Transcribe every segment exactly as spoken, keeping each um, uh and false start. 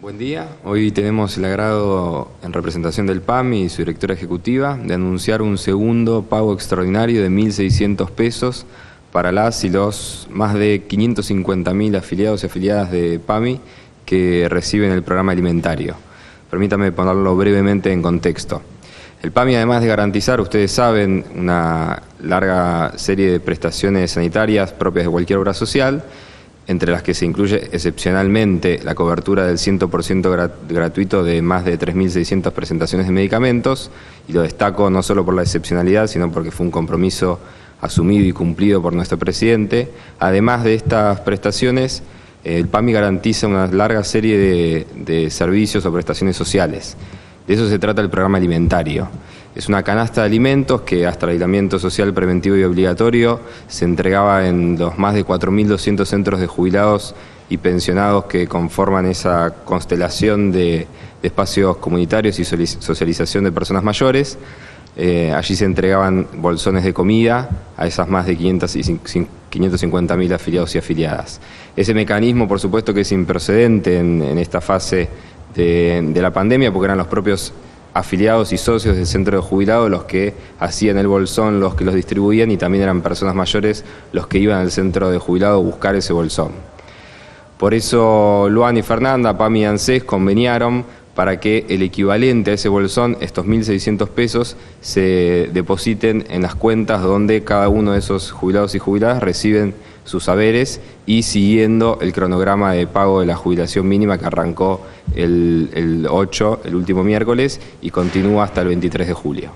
Buen día. Hoy tenemos el agrado, en representación del P A M y su directora ejecutiva, de anunciar un segundo pago extraordinario de mil seiscientos pesos para las y los más de quinientos cincuenta mil afiliados y afiliadas de P A M I que reciben el programa alimentario. Permítame ponerlo brevemente en contexto. El P A M I, además de garantizar, ustedes saben, una larga serie de prestaciones sanitarias propias de cualquier obra social, entre las que se incluye excepcionalmente la cobertura del cien por ciento gratuito de más de tres mil seiscientas presentaciones de medicamentos, y lo destaco no solo por la excepcionalidad, sino porque fue un compromiso asumido y cumplido por nuestro presidente. Además de estas prestaciones, el P A M I garantiza una larga serie de, de servicios o prestaciones sociales. De eso se trata el programa alimentario. Es una canasta de alimentos que hasta el aislamiento social preventivo y obligatorio se entregaba en los más de cuatro mil doscientos centros de jubilados y pensionados que conforman esa constelación de, de espacios comunitarios y socialización de personas mayores. Eh, allí se entregaban bolsones de comida a esas más de quinientos cincuenta mil afiliados y afiliadas. Ese mecanismo, por supuesto, que es sin precedente en, en esta fase de, de la pandemia, porque eran los propios afiliados y socios del centro de jubilados los que hacían el bolsón, los que los distribuían, y también eran personas mayores los que iban al centro de jubilados a buscar ese bolsón. Por eso Luan y Fernanda, P A M I y ANSES conveniaron para que el equivalente a ese bolsón, estos mil seiscientos pesos, se depositen en las cuentas donde cada uno de esos jubilados y jubiladas reciben sus saberes, y siguiendo el cronograma de pago de la jubilación mínima que arrancó el, el ocho, el último miércoles, y continúa hasta el veintitrés de julio.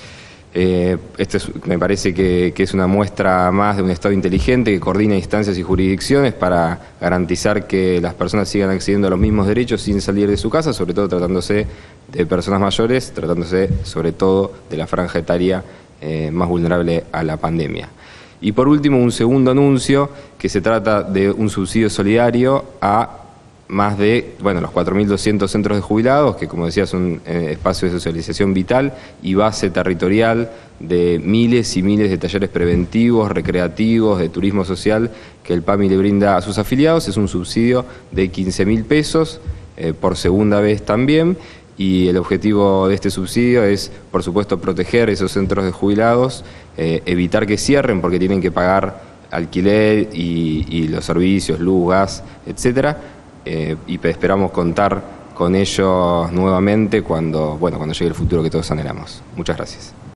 Eh, esto es, me parece que, que es una muestra más de un Estado inteligente que coordina instancias y jurisdicciones para garantizar que las personas sigan accediendo a los mismos derechos sin salir de su casa, sobre todo tratándose de personas mayores, tratándose sobre todo de la franja etaria eh, más vulnerable a la pandemia. Y por último, un segundo anuncio, que se trata de un subsidio solidario a más de, bueno, los cuatro mil doscientos centros de jubilados, que como decía son eh, espacios de socialización vital y base territorial de miles y miles de talleres preventivos, recreativos, de turismo social que el P A M I le brinda a sus afiliados. Es un subsidio de quince mil pesos, eh, por segunda vez también, y el objetivo de este subsidio es, por supuesto, proteger esos centros de jubilados, eh, evitar que cierren porque tienen que pagar alquiler y, y los servicios, luz, gas, etcétera. Eh, y esperamos contar con ellos nuevamente cuando, bueno, cuando llegue el futuro que todos anhelamos. Muchas gracias.